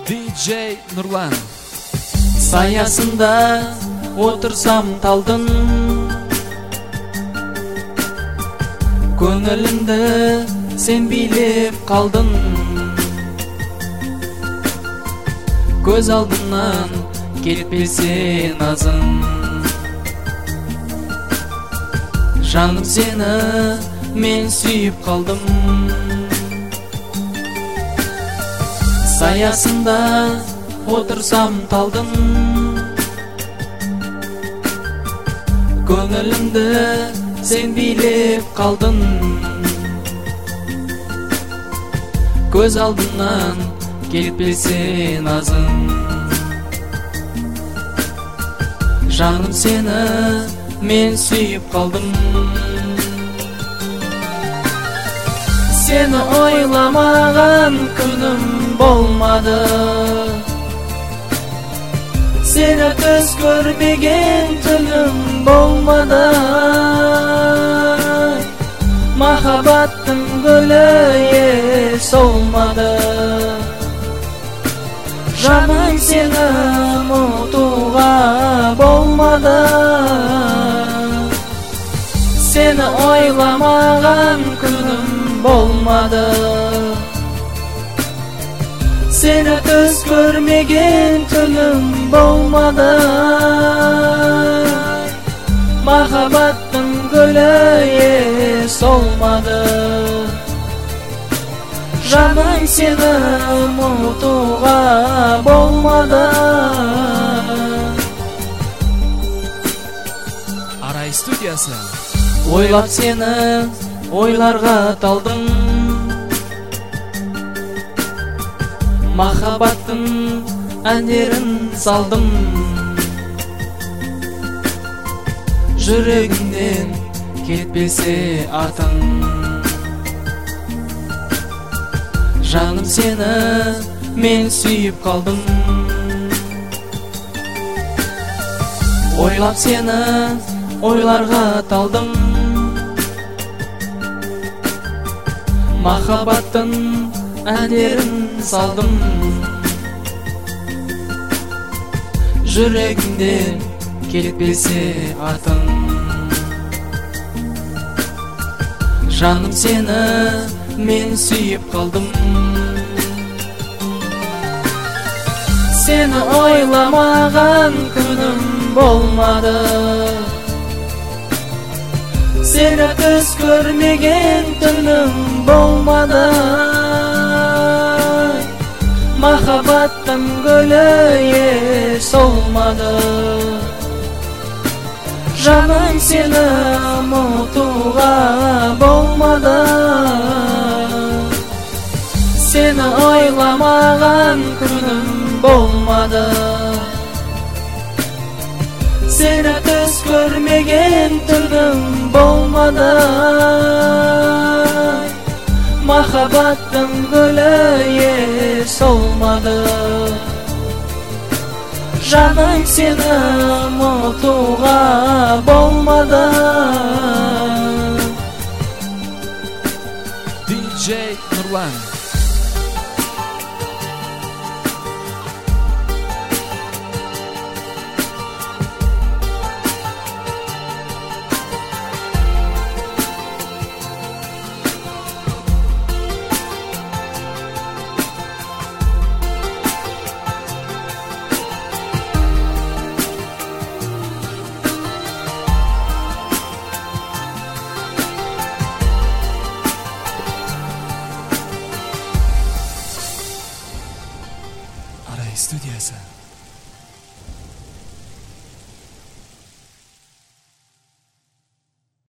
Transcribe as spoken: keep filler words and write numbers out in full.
ди джей Нурлан. Саясында отырсам талдың, көңілімді сен билеп қалдың. Көз алдымнан кетпесе назың, жаным сені мен сүйіп қалдым. Саясында отырсам талдың, көңілімді сен билеп қалдың. Көз алдымнан кетпесе назың, жаным сені мен сүйіп қалдым. Сені ойламаған күнім болмады, сені түс көрмеген түнім болмады. Махаббаттың гүлі еш солмады, жаным сені ұмытуға болмады. Сені ойламаған күнім болмады, сені түс көрмеген түнім болмады. Махаббаттың гүлі еш солмады, жаным сені ұмытуға болмады. Арай студиясы. Ойлап сені ойларға талдың, махаббаттың әндерін салдым. Жүрегімнен кетпесе атың, жаным сені мен сүйіп қалдым. Ойлап сені ойларға талдым, махаббаттың әндерін салдым. Жүрегімден кетпесе атың, жаным сені мен сүйіп қалдым. Сені ойламаған күнім болмады, сені түс көрмеген түнім болмады. Махаббаттың гүлі еш солмады, жаным сені ұмытуға болмады. Сені ойламаған күнім болмады, сені түс көрмеген түнім болмады. Махаббаттың гүлі еш солмады, жаным сені ұмытуға болмады. ди джей Нурлан.